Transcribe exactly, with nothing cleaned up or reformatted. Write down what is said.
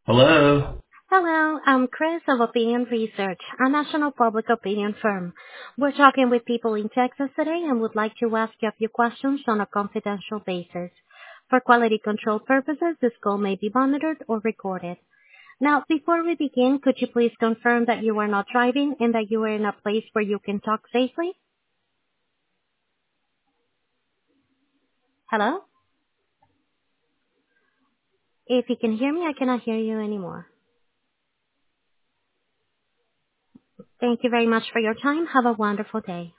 Hello. Hello, I'm Chris of Opinion Research, a national public opinion firm. We're talking with people in Texas today and would like to ask you a few questions on a confidential basis. For quality control purposes, this call may be monitored or recorded. Now, before we begin, could you please confirm that you are not driving and that you are in a place where you can talk safely? Hello? If you can hear me, I cannot hear you anymore. Thank you very much for your time. Have a wonderful day.